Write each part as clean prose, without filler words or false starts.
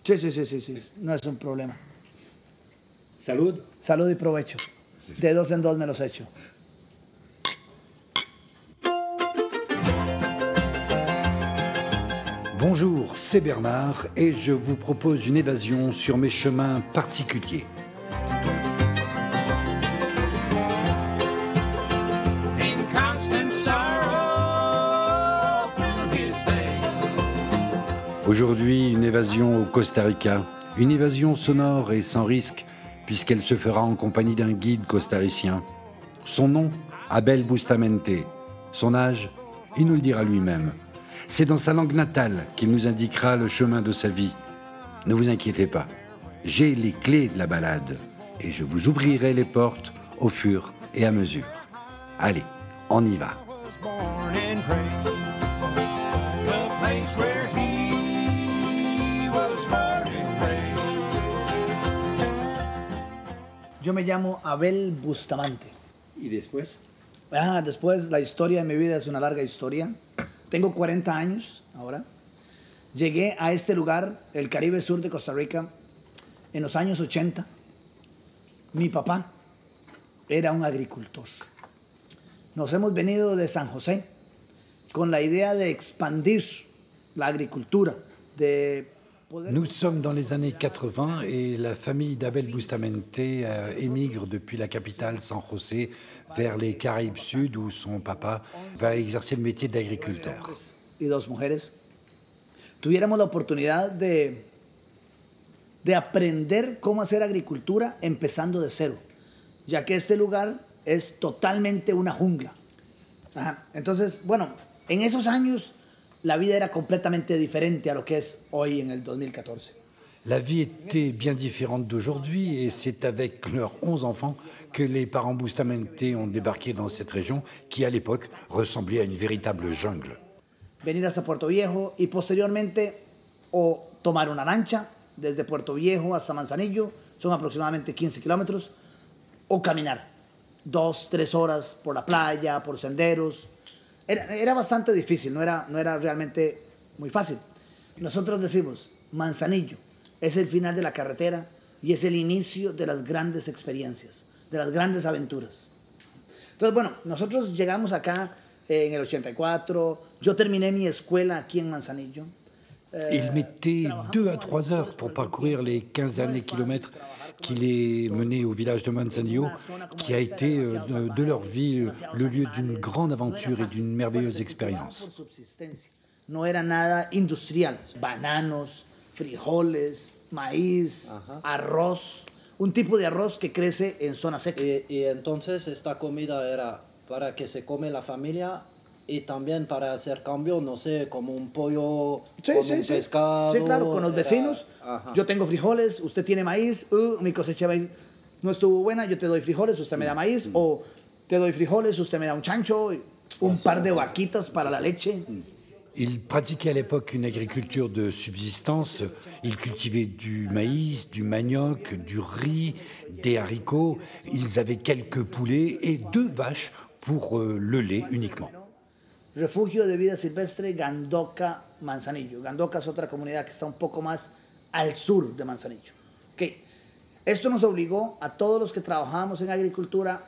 Sí, sí, sí, sí, sí, no es un problema. Salud. Salud y provecho. De dos en dos me los echo. Bonjour, c'est Bernard et je vous propose une évasion sur mes chemins particuliers. Aujourd'hui, une évasion au Costa Rica, une évasion sonore et sans risque, puisqu'elle se fera en compagnie d'un guide costaricien. Son nom, Abel Bustamante. Son âge, il nous le dira lui-même. C'est dans sa langue natale qu'il nous indiquera le chemin de sa vie. Ne vous inquiétez pas, j'ai les clés de la balade et je vous ouvrirai les portes au fur et à mesure. Allez, on y va. Yo me llamo Abel Bustamante. ¿Y después? Después, la historia de mi vida es una larga historia. Tengo 40 años ahora. Llegué a este lugar, el Caribe Sur de Costa Rica, en los años 80. Mi papá era un agricultor. Nos hemos venido de San José con la idea de expandir la agricultura, de poder... Nous sommes dans les années 80 et la famille d'Abel Bustamante émigre depuis la capitale San José vers les Caraïbes Sud où son papa va exercer le métier d'agriculteur. Y dos mujeres. Tuviéramos la oportunidad de aprender cómo hacer agricultura empezando de cero, ya que este lugar es totalmente una jungla. Entonces, bueno, en esos años la vida era completamente diferente a lo que es hoy en el 2014. La vie était bien différente d'aujourd'hui et c'est avec leurs 11 enfants que les parents Bustamante ont débarqué dans cette région qui, à l'époque, ressemblait à une véritable jungle. Venir hasta Puerto Viejo y posteriormente o tomar una lancha desde Puerto Viejo hasta Manzanillo, son aproximadamente 15 kilómetros, o caminar 2-3 horas por la playa, por senderos. Era bastante difícil, no era realmente muy fácil. Nosotros decimos, Manzanillo es el final de la carretera y es el inicio de las grandes experiencias, de las grandes aventuras. Entonces, bueno, nosotros llegamos acá en el 84, yo terminé mi escuela aquí en Manzanillo. Il mettait 2 à 3 heures pour parcourir les 15 derniers kilomètres qu'il est mené au village de Manzanillo, qui a été de leur vie le lieu d'une grande aventure et d'une merveilleuse expérience. No era nada industrial, bananos, frijoles, maíz, arroz, un tipo de arroz que crece en zona seca. Y entonces esta comida era para que se come la familia y también para hacer cambio, no sé, como un pollo un pescado. Sí, claro, con los vecinos. Yo tengo frijoles, usted tiene maíz, mi cosecha de maíz no estuvo buena, yo te doy frijoles, usted me da maíz, o te doy frijoles, usted me da un chancho, un par de vaquitas para la leche. Il pratiquait à l'époque une agriculture de subsistance. Il cultivait du maïs, du manioc, du riz, des haricots. Ils avaient quelques poulets et 2 vaches pour le lait uniquement. Refugio de vida silvestre Gandoca, Manzanillo. Gandoca es otra comunidad que está un poco más al sur de Manzanillo. Okay. Esto nos obligó a todos los que trabajábamos en agricultura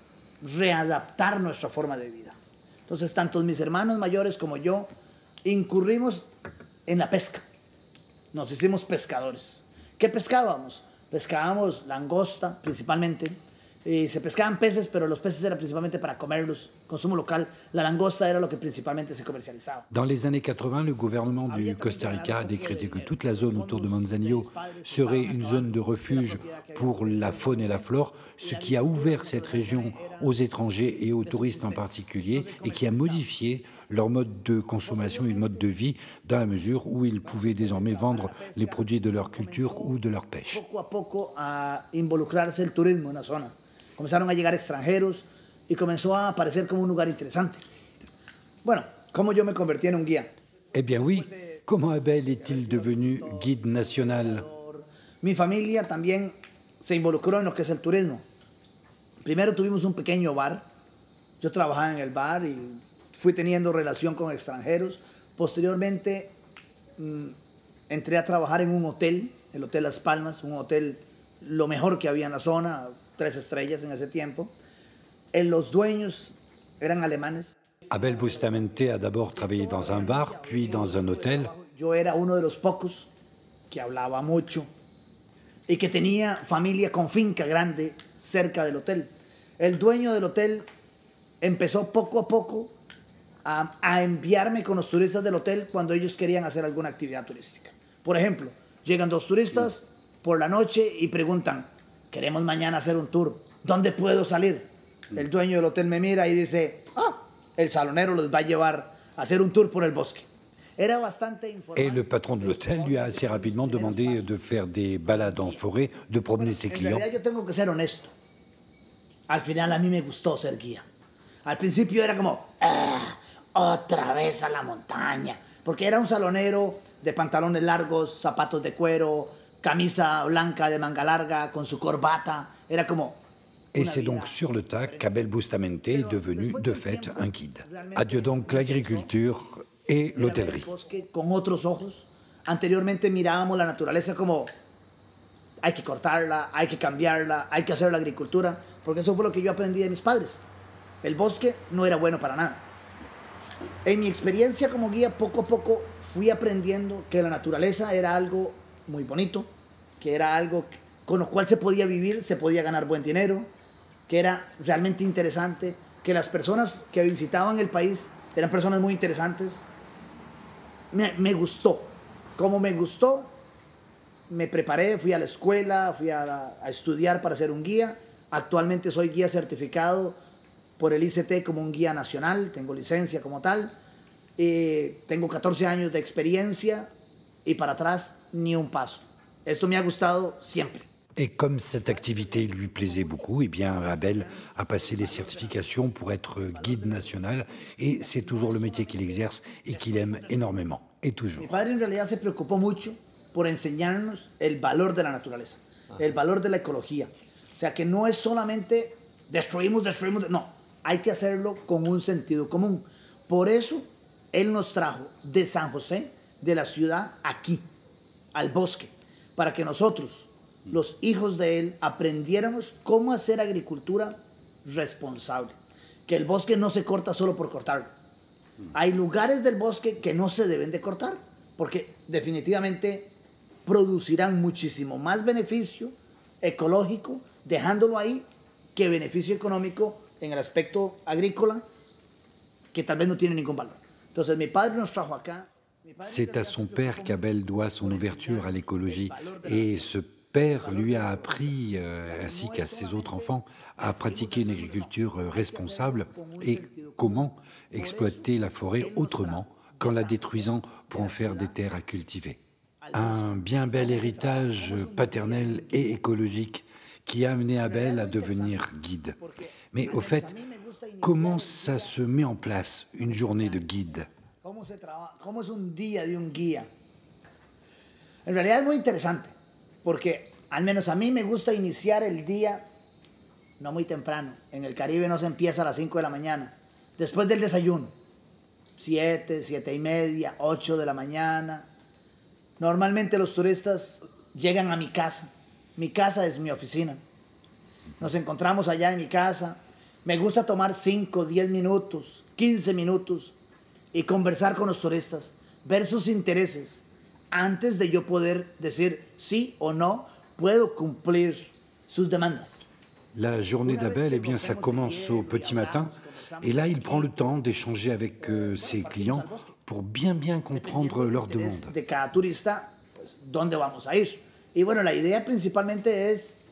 readaptar nuestra forma de vida. Entonces, tanto mis hermanos mayores como yo incurrimos en la pesca. Nos hicimos pescadores. ¿Qué pescábamos? Pescábamos langosta principalmente. Se pescaban peces, pero los peces eran principalmente para comerlos, consumo local. La langosta era lo que principalmente se comercializaba. Dans les années 80, le gouvernement du Costa Rica a décrété que toute la zone autour de Manzanillo serait une zone de refuge pour la faune et la flore, ce qui a ouvert cette région aux étrangers et aux touristes en particulier, et qui a modifié leur mode de consommation et mode de vie, dans la mesure où ils pouvaient désormais vendre les produits de leur culture ou de leur pêche. Poco a poco a involucrarse el turismo en la zona. Comenzaron a llegar extranjeros y comenzó a aparecer como un lugar interesante. Bueno, ¿cómo yo me convertí en un guía? Eh bien oui, comment Abel est-il devenu guide national? Mi familia también se involucró en lo que es el turismo. Primero tuvimos un pequeño bar. Yo trabajaba en el bar y fui teniendo relación con extranjeros. Posteriormente entré a trabajar en un hotel, el Hotel Las Palmas, un hotel lo mejor que había en la zona, 3 estrellas en ese tiempo. Los dueños eran alemanes. Abel Bustamante a d'abord travaillé dans un bar, puis dans un hôtel. Yo era uno de los pocos que hablaba mucho y que tenía familia con finca grande cerca del hotel. El dueño del hotel empezó poco a poco a enviarme con los turistas del hotel cuando ellos querían hacer alguna actividad turística. Por ejemplo, llegan 2 turistas por la noche y preguntan, queremos mañana hacer un tour, ¿dónde puedo salir? El dueño del hotel me mira y dice, el salonero los va a llevar a hacer un tour por el bosque. Era bastante informal. Et le patron de l'hôtel lui a assez rapidement demandé de faire des balades en forêt, de promener ses En clients. realidad yo tengo que ser honesto. Al final a mí me gustó ser guía. Al principio era como, otra vez a la montaña. Porque era un salonero de pantalones largos, zapatos de cuero, camisa blanca de manga larga, con su corbata. Era como... Et c'est donc sur le tas qu'Abel Bustamante est devenu de fait un guide. Adieu donc l'agriculture et l'hôtellerie. Con otros ojos. Anteriormente mirábamos la naturaleza como hay que cortarla, hay que cambiarla, hay que hacer la agricultura, porque eso fue lo que yo aprendí de mis padres. El bosque no era bueno para nada. En mi experiencia como guía, poco a poco fui aprendiendo que la naturaleza era algo muy bonito, que era algo con lo cual se podía vivir, se podía ganar buen dinero, que era realmente interesante, que las personas que visitaban el país eran personas muy interesantes. Me gustó. Como me gustó, me preparé, fui a la escuela, fui a estudiar para ser un guía. Actualmente soy guía certificado por el ICT como un guía nacional, tengo licencia como tal. Tengo 14 años de experiencia y para atrás ni un paso. Esto me ha gustado siempre. Et comme cette activité lui plaisait beaucoup, eh bien Abel a passé les certifications pour être guide national et c'est toujours le métier qu'il exerce et qu'il aime énormément, et toujours. Mi padre en realidad se preocupó mucho por enseñarnos el valor de la naturaleza, el valor de la ecología. O sea, que no es solamente destruimos, no, hay que hacerlo con un sentido común. Por eso, él nos trajo de San José, de la ciudad, aquí, al bosque, para que nosotros, los hijos de él, aprendiéramos cómo hacer agricultura responsable. Que el bosque no se corta solo por cortarlo. Hay lugares del bosque que no se deben de cortar, porque definitivamente producirán muchísimo más beneficio ecológico dejándolo ahí que beneficio económico en el aspecto agrícola, que tal vez no tiene ningún valor. Entonces mi padre nos trajo acá. C'est à son père qu'Abel doit son ouverture à l'écologie et ce père lui a appris, ainsi qu'à ses autres enfants, à pratiquer une agriculture responsable et comment exploiter la forêt autrement qu'en la détruisant pour en faire des terres à cultiver. Un bien bel héritage paternel et écologique qui a amené Abel à devenir guide. Mais au fait, comment ça se met en place, une journée de guide? ¿Cómo es un día de un guía? En realidad es muy interesante, porque al menos a mí me gusta iniciar el día no muy temprano. En el Caribe no se empieza a las 5 de la mañana, después del desayuno. 7, 7 y media, 8 de la mañana. Normalmente los turistas llegan a mi casa. Mi casa es mi oficina. Nos encontramos allá en mi casa. Me gusta tomar 5, 10 minutos, 15 minutos y conversar con los turistas, ver sus intereses, antes de yo poder decir sí o no, puedo cumplir sus demandas. La journée d'Abel, eh bien, ça commence au petit matin. Et là, il prend le temps d'échanger avec ses clients pour bien comprendre leurs demandes. De cada turista, pues, ¿dónde vamos a ir? Y bueno, la idea principalmente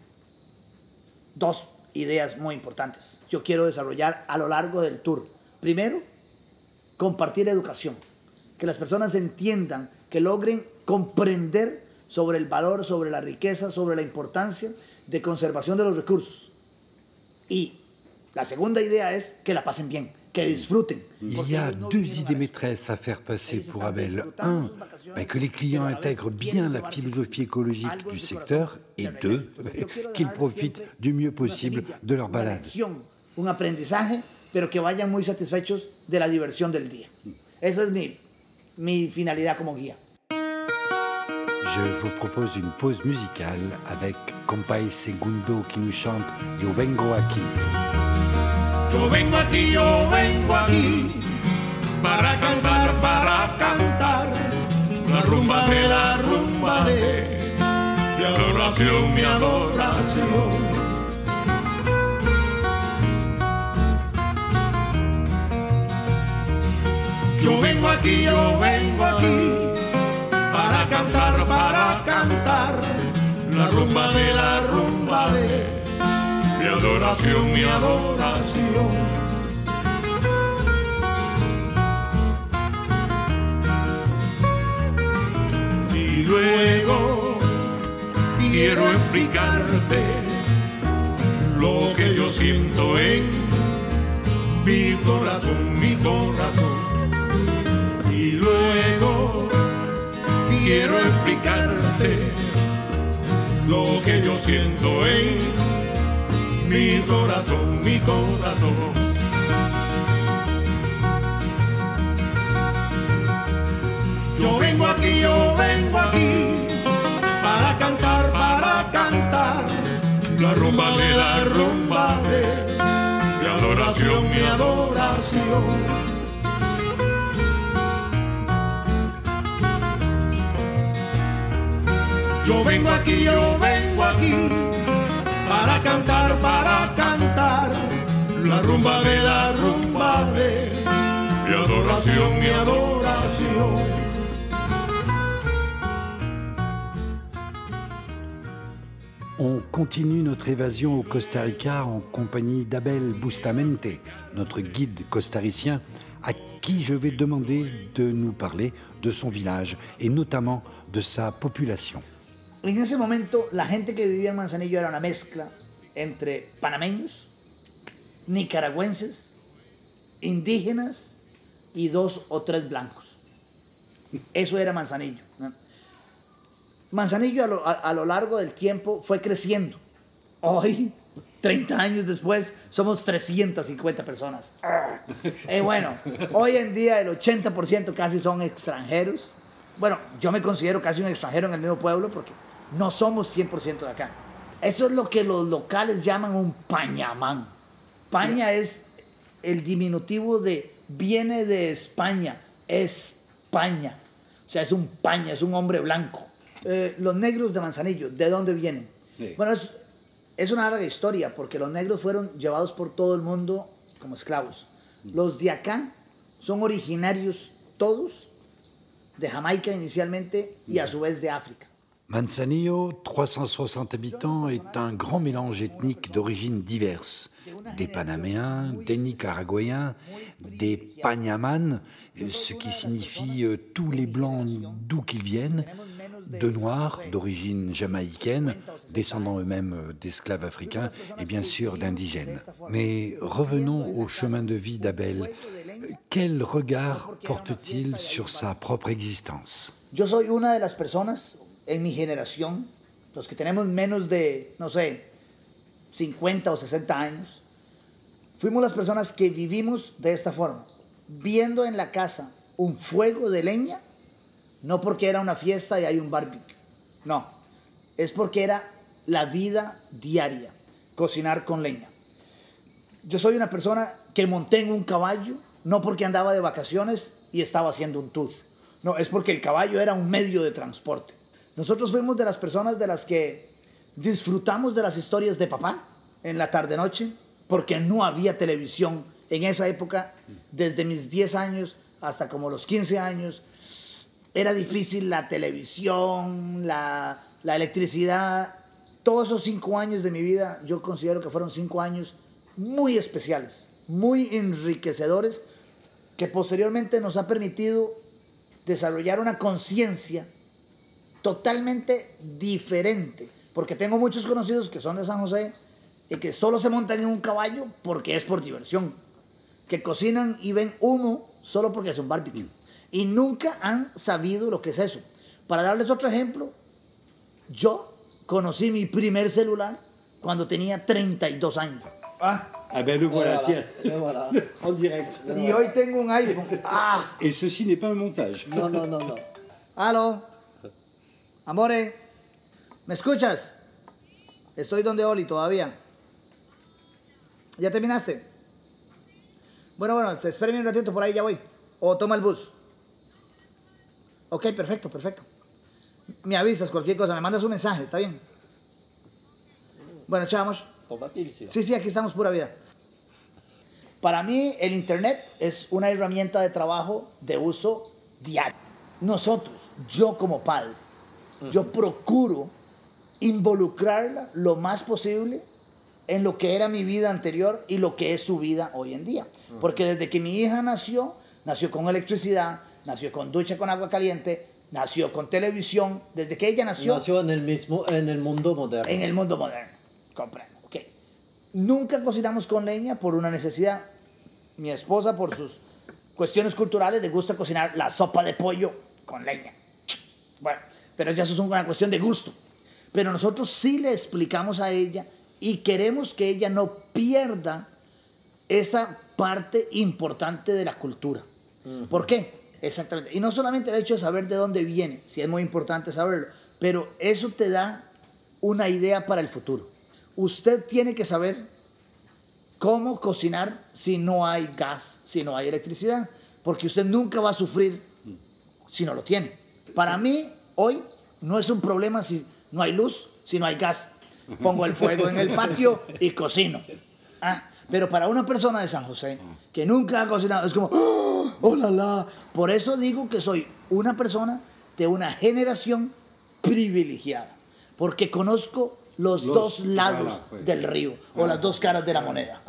es 2 ideas muy importantes. Yo quiero desarrollar a lo largo del tour. Primero, compartir educación. Que las personas entiendan, que logren comprender sobre el valor, sobre la riqueza, sobre la importancia de conservación de los recursos. Y la segunda idea es que la pasen bien, que disfruten. Il y a 2 idées maîtresses à faire passer pour Abel. 1, que les clients intègrent bien la philosophie écologique du secteur. Et 2, qu'ils profitent du mieux possible de leur balade. Un aprendizaje, pero que vayan muy satisfechos de la diversión del día. Esa es mi finalidad como guía. je vous propose une pause musicale avec Compay Segundo qui nous chante Yo vengo aquí. Yo vengo aquí para cantar la rumba de mi adoración, mi adoración. Yo vengo aquí para cantar la rumba de mi adoración, mi adoración. Y luego quiero explicarte lo que yo siento en mi corazón, mi corazón. Y luego quiero explicarte lo que yo siento en mi corazón, mi corazón. Yo vengo aquí para cantar la rumba de mi adoración, mi adoración. Yo vengo aquí para cantar la rumba de mi adoración, mi adoración. On continue notre évasion au Costa Rica en compagnie d'Abel Bustamante, notre guide costaricien, à qui je vais demander de nous parler de son village et notamment de sa population. En ese momento, la gente que vivía en Manzanillo era una mezcla entre panameños, nicaragüenses, indígenas y 2 o 3 blancos. Eso era Manzanillo, ¿no? Manzanillo a lo largo del tiempo fue creciendo. Hoy, 30 años después, somos 350 personas. Bueno, hoy en día el 80% casi son extranjeros. Bueno, yo me considero casi un extranjero en el mismo pueblo porque no somos 100% de acá. Eso es lo que los locales llaman un pañamán. Paña es el diminutivo de viene de España, España. O sea, es un paña, es un hombre blanco. Los negros de Manzanillo, ¿de dónde vienen? Sí. Bueno, es una larga historia porque los negros fueron llevados por todo el mundo como esclavos. Los de acá son originarios todos de Jamaica initialmente y a su vez de África. Manzanillo, 360 habitants, est un grand mélange ethnique d'origines diverses. Des Panaméens, des Nicaraguayens, des Pañamans, ce qui signifie tous les Blancs d'où qu'ils viennent, de Noirs d'origine jamaïcaine, descendants eux-mêmes d'esclaves africains et bien sûr d'indigènes. Mais revenons au chemin de vie d'Abel. Quel regard porte-t-il sur sa propre existence? Yo soy una de las personas en mi generación, los que tenemos menos de, no sé, 50 o 60 años, fuimos las personas que vivimos de esta forma, viendo en la casa un fuego de leña, no porque era una fiesta y hay un barbecue, no, es porque era la vida diaria, cocinar con leña. Yo soy una persona que monté en un caballo, no porque andaba de vacaciones y estaba haciendo un tour, no, es porque el caballo era un medio de transporte. Nosotros fuimos de las personas de las que disfrutamos de las historias de papá en la tarde-noche, porque no había televisión en esa época. Desde mis 10 años hasta como los 15 años, era difícil la televisión, la electricidad. Todos esos 5 años de mi vida, yo considero que fueron 5 años muy especiales, muy enriquecedores, que posteriormente nos ha permitido desarrollar una conciencia totalmente diferente, porque tengo muchos conocidos que son de San José y que solo se montan en un caballo porque es por diversión, que cocinan y ven humo solo porque es un barbecue y nunca han sabido lo que es eso. Para darles otro ejemplo, yo conocí mi primer celular cuando tenía 32 años. Ah ben le voilà, tiens, voilà. en direct. Y hoy tengo un iPhone. Et ceci n'est pas un montage. Non. Aló. Amore, ¿me escuchas? Estoy donde Oli todavía. ¿Ya terminaste? Bueno, espérame un ratito, por ahí ya voy. O toma el bus. Ok, perfecto. Me avisas cualquier cosa, me mandas un mensaje, ¿está bien? Bueno, chavos. Sí, aquí estamos, pura vida. Para mí, el Internet es una herramienta de trabajo de uso diario. Nosotros, yo como padre, yo procuro involucrarla lo más posible en lo que era mi vida anterior y lo que es su vida hoy en día. Porque desde que mi hija nació con electricidad, nació con ducha con agua caliente, nació con televisión. Desde que ella nació... Nació en el mundo moderno. En el mundo moderno, comprendo. Okay. Nunca cocinamos con leña por una necesidad. Mi esposa, por sus cuestiones culturales, le gusta cocinar la sopa de pollo con leña. Bueno, pero ya eso es una cuestión de gusto. Pero nosotros sí le explicamos a ella y queremos que ella no pierda esa parte importante de la cultura. ¿Por qué? Exactamente. Y no solamente el hecho de saber de dónde viene, sí es muy importante saberlo, pero eso te da una idea para el futuro. Usted tiene que saber cómo cocinar si no hay gas, si no hay electricidad, porque usted nunca va a sufrir si no lo tiene. Para mí, hoy no es un problema si no hay luz, si no hay gas. Pongo el fuego en el patio y cocino. Pero para una persona de San José que nunca ha cocinado, es como, ¡oh, la, la! Por eso digo que soy una persona de una generación privilegiada, porque conozco los dos lados del río, o las dos caras de la moneda.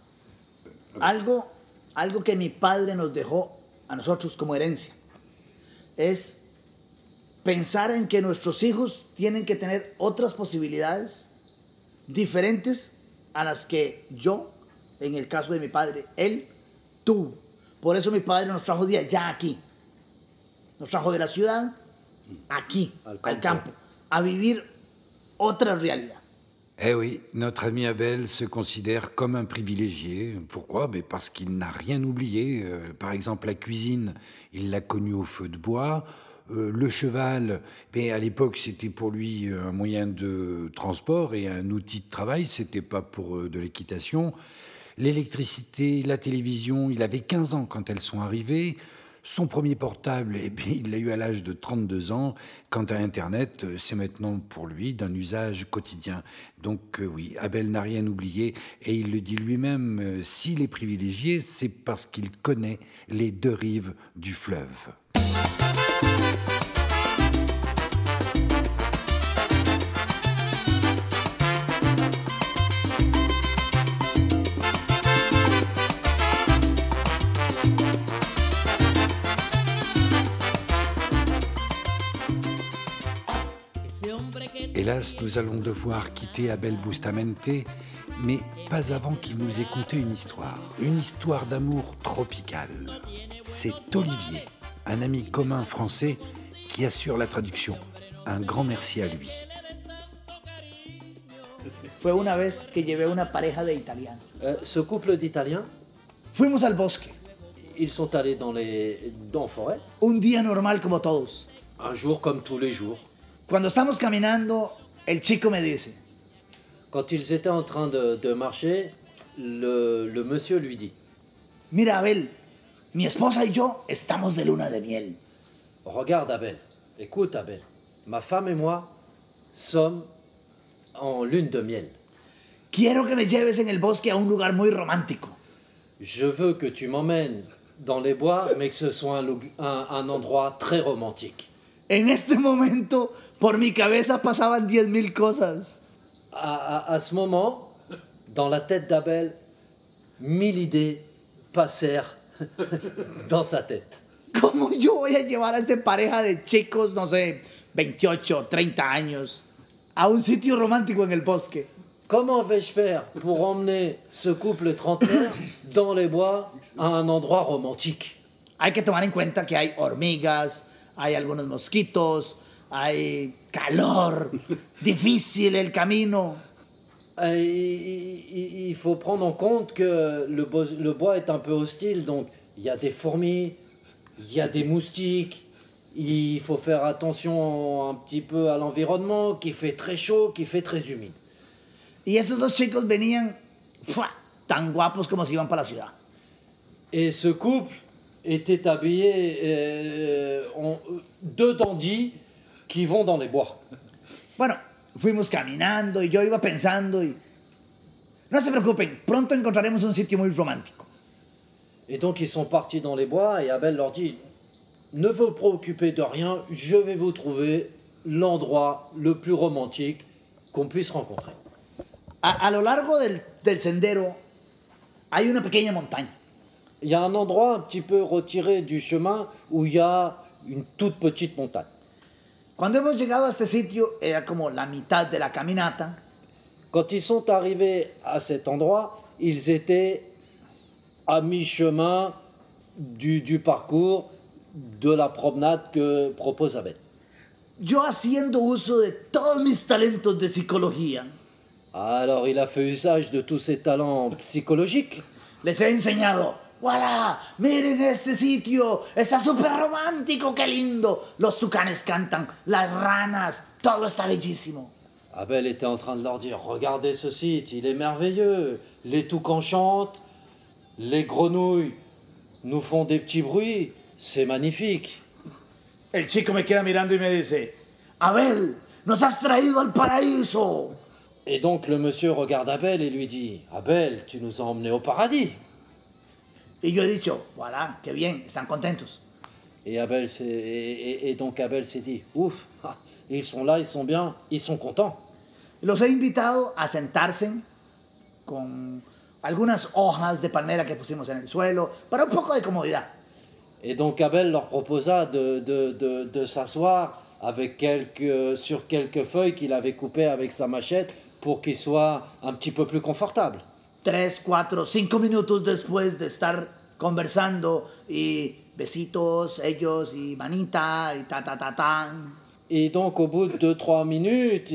Algo que mi padre nos dejó a nosotros como herencia es pensar en que nuestros hijos tienen que tener otras posibilidades diferentes a las que yo, en el caso de mi padre, él tuvo. Por eso mi padre nos trajo de allá aquí. Nos trajo de la ciudad aquí, al campo, a vivir otra realidad. Eh oui, notre ami Abel se considère comme un privilégié. Pourquoi? Mais parce qu'il n'a rien oublié. Par exemple, la cuisine, il l'a connue au feu de bois. Le cheval, mais à l'époque, c'était pour lui un moyen de transport et un outil de travail. C'était pas pour de l'équitation. L'électricité, la télévision, il avait 15 ans quand elles sont arrivées. Son premier portable, eh bien, il l'a eu à l'âge de 32 ans. Quant à Internet, c'est maintenant pour lui d'un usage quotidien. Donc oui, Abel n'a rien oublié et il le dit lui-même, s'il est privilégié, c'est parce qu'il connaît les deux rives du fleuve. Hélas, nous allons devoir quitter Abel Bustamante, mais pas avant qu'il nous ait conté une histoire d'amour tropical. C'est Olivier, un ami commun français qui assure la traduction. Un grand merci à lui. Fue una vez que llevé una pareja de italianos. Ce couple d'Italiens, Fuimos al bosque, ils sont allés dans la forêt, un día normal como todos. un jour comme tous les jours. Cuando estamos caminando, el chico me dice, Quand ils étaient en train de marcher, le monsieur lui dit, mira Abel, mi esposa y yo estamos de luna de miel. regarde Abel, écoute Abel, ma femme et moi sommes en lune de miel. Quiero que me lleves en el bosque a un lugar muy romántico. Je veux que tu m'emmènes dans les bois, mais que ce soit un endroit très romantique. En este momento, por mi cabeza pasaban 10,000 cosas. À ce moment, dans la tête d'Abel, 1000 idées passèrent dans sa tête. ¿Cómo yo voy a llevar a esta pareja de chicos, no sé, 28, 30 años, a un sitio romántico en el bosque? Comment vais-je faire pour emmener ce couple trentenaire dans les bois à un endroit romantique? Hay que tomar en cuenta que hay hormigas, hay algunos mosquitos, hay calor, difícil el camino. Il faut prendre en compte que le bois est un peu hostile, donc il y a des fourmis, il y a des moustiques, il faut faire attention un petit peu à l'environnement, qui fait très chaud, qui fait très humide. Y estos dos chicos venían ¡fua!, tan guapos como si iban para la ciudad. Et ce couple était habillé en deux dandys qui vont dans les bois. Bueno, fuimos caminando y yo iba pensando y... No se preocupen, pronto encontraremos un sitio muy romántico. Et donc ils sont partis dans les bois et Abel leur dit « Ne vous préoccupez de rien, je vais vous trouver l'endroit le plus romantique qu'on puisse rencontrer. » A lo largo del sendero hay una pequeña montaña. Il y a un endroit un petit peu retiré du chemin où il y a une toute petite montagne. Cuando hemos llegado a este sitio era como la mitad de la caminata. Quand ils sont arrivés à cet endroit, ils étaient à mi-chemin du parcours de la promenade que propose Abel. Yo haciendo uso de todos mis talentos de psicología, Alors il a fait usage de tous ses talents psychologiques. les he enseñado, ¡voilà! Miren este sitio, está súper romántico, qué lindo. Los tucanes cantan, las ranas, todo está bellísimo. Abel était en train de leur dire « Regardez ce site, il est merveilleux. Les toucans chantent, les grenouilles nous font des petits bruits, c'est magnifique. » El chico me queda mirando y me dice, Abel, nos has traído al paraíso. Et donc le monsieur regarde Abel et lui dit « Abel, tu nous as emmenés au paradis. » Y yo he dicho, voilà, qué bien, están contentos. Et donc Abel s'est dit « Ouf, ils sont là, ils sont bien, ils sont contents. » Los he invitado a sentarse con algunas hojas de palmera que pusimos en el suelo para un poco de comodidad. Et donc Abel leur proposa de s'asseoir avec sur quelques feuilles qu'il avait coupées avec sa machette pour qu'ils soient un petit peu plus confortables. 3, 4, 5 minutos después de estar conversando y besitos, ellos y manita y ta. Et donc au bout de 2-3 minutes,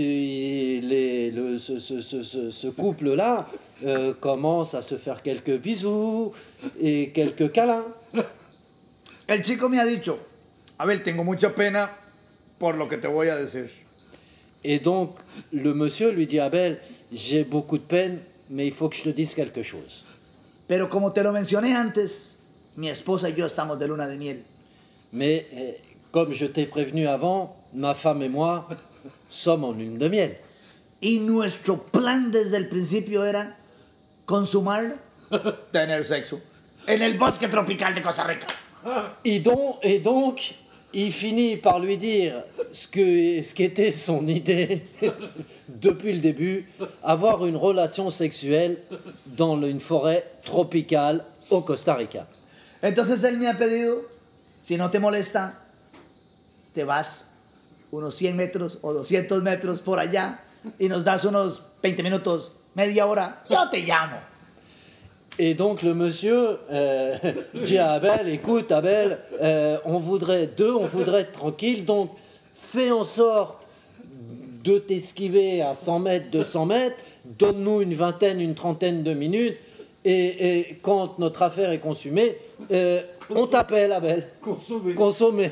ce couple-là commence à se faire quelques bisous et quelques câlins. El chico me ha dicho, Abel, tengo mucha pena por lo que te voy a decir. Et donc le monsieur lui dit Abel, j'ai beaucoup de peine, mais il faut que je te dise quelque chose. Pero como te lo mencioné antes, mi esposa y yo estamos de luna de miel. Mais comme je t'ai prévenu avant, ma femme et moi sommes en lune de miel. Y nuestro plan desde el principio era consumar, tener sexo, en el bosque tropical de Costa Rica. Et donc, il finit par lui dire ce qu'était son idée depuis le début, avoir une relation sexuelle dans une forêt tropicale au Costa Rica. Entonces él me ha pedido, si no te molesta, te vas unos 100 metros o 200 metros por allá y nos das unos 20 minutos, media hora, yo te llamo. Et donc le monsieur dit à Abel, écoute Abel, on voudrait être tranquille, donc fais en sorte de t'esquiver à 100 mètres, 200 mètres, donne-nous une vingtaine, une trentaine de minutes, et quand notre affaire est consumée, on t'appelle Abel. Consommé.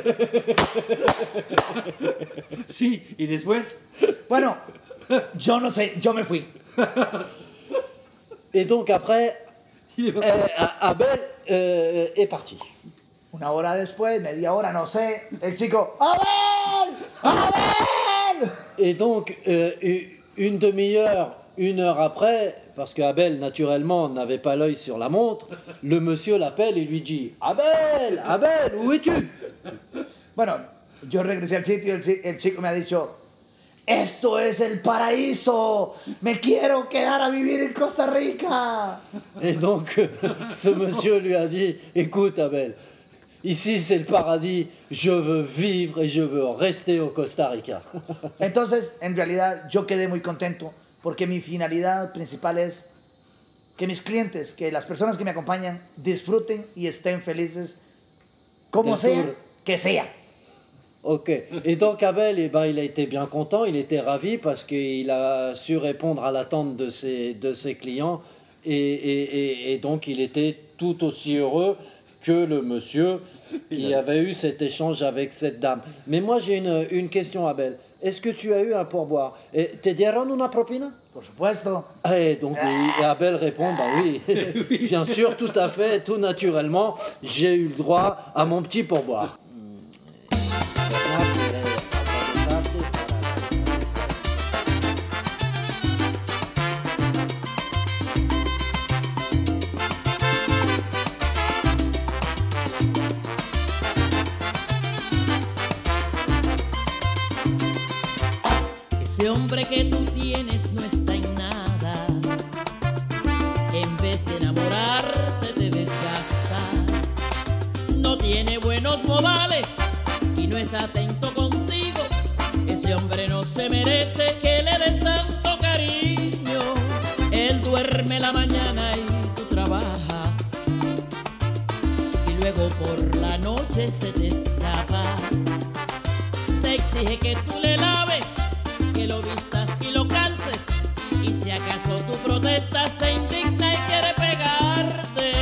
Sí, y después. Bueno, yo no sé, yo me fui. Et donc après, Abel est parti. Una hora después, media hora, no sé, el chico, ¡Abel! ¡Abel! Et donc, une demi-heure, 1 heure après, parce qu'Abel, naturellement, n'avait pas l'œil sur la montre, le monsieur l'appelle et lui dit « Abel, Abel, où es-tu » Bueno, yo regresé al sitio, el chico me ha dicho, esto es el paraíso, me quiero quedar a vivir en Costa Rica. Et donc, ce monsieur lui a dit « Écoute, Abel, ici c'est le paradis, je veux vivre et je veux rester au Costa Rica. » Entonces, en realidad, yo quedé muy contento porque mi finalidad principal es que mis clientes, que las personas que me acompañan disfruten y estén felices como sea, que sea. Ok. Et donc Abel, il a été bien content, il était ravi parce qu'il a su répondre à l'attente de ses clients et donc il était tout aussi heureux que le monsieur qui avait eu cet échange avec cette dame. Mais moi, j'ai une question, Abel. Est-ce que tu as eu un pourboire? ¿Te dieron una propina? Por supuesto. Et donc, et Abel répond, bah oui, bien sûr, tout à fait, tout naturellement, j'ai eu le droit à mon petit pourboire. Ese hombre que tú tienes no está en nada. En vez de enamorarte te desgasta. No tiene buenos modales y no es atento contigo. Ese hombre no se merece que le des tanto cariño. Él duerme la mañana y tú trabajas. Y luego por la noche se te escapa. Te exige que tú le laves, que lo vistas y lo calces, y si acaso tú protestas se indigna y quiere pegarte.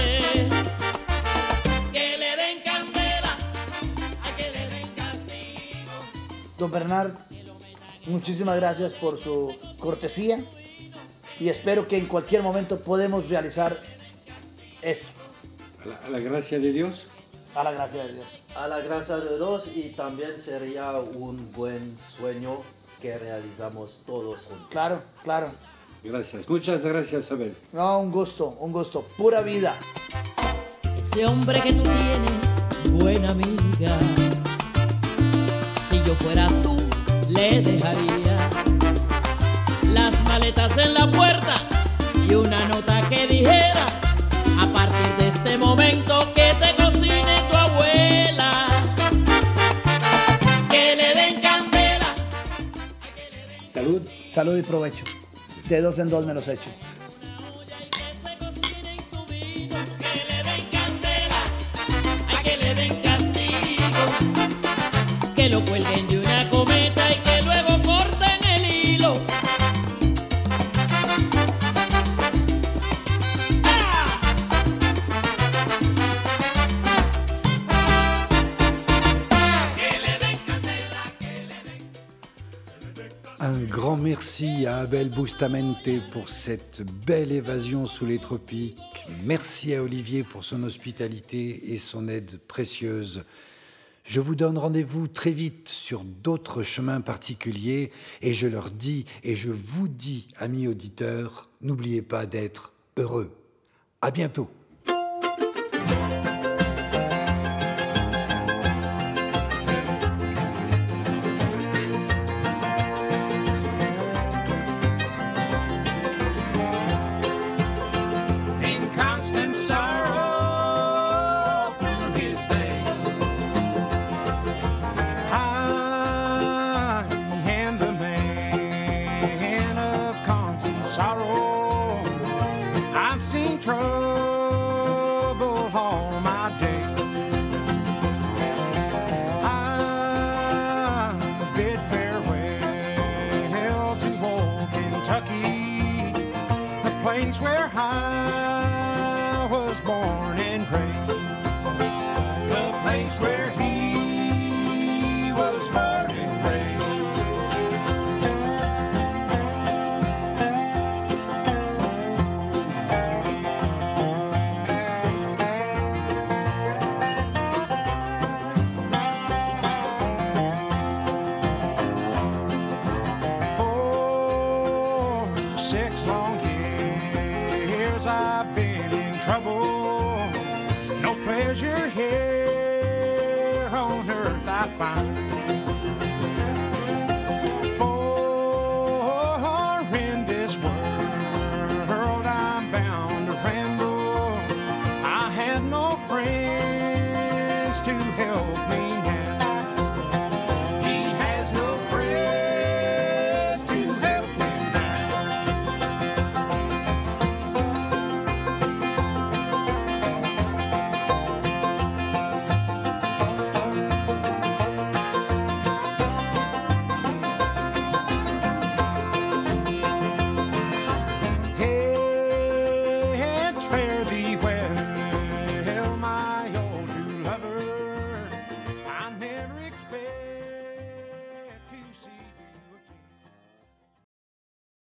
Que le den candela, a que le den castigo. Don Bernard, muchísimas gracias por su cortesía y espero que en cualquier momento podamos realizar esto. A la gracia de Dios. A la gracia de Dios. A la gracia de Dios, y también sería un buen sueño que realizamos todos juntos. Claro, claro. Gracias. Muchas gracias, Abel. No, un gusto, pura vida. Ese hombre que tú tienes, buena amiga. Si yo fuera tú, le dejaría las maletas en la puerta y una nota que dijera: a partir de este momento que te cocine tu abuela. Que le den candela. Salud. Salud y provecho. De 2 en 2 me los echo. Que se cocine en su vino. Que le den candela. A que le den castigo. Que lo cuelguen de una cometa y que luego corten el hilo. Un grand merci à Abel Bustamante pour cette belle évasion sous les tropiques. Merci à Olivier pour son hospitalité et son aide précieuse. Je vous donne rendez-vous très vite sur d'autres chemins particuliers et je leur dis et je vous dis, amis auditeurs, n'oubliez pas d'être heureux. À bientôt. In constant sorrow through his day, I am the man of constant sorrow. I've seen trouble all my day. I bid farewell to old Kentucky, the place where I was born and raised, the place where he was born and raised. For 6 long years I've been in trouble. No pleasure here on earth I find.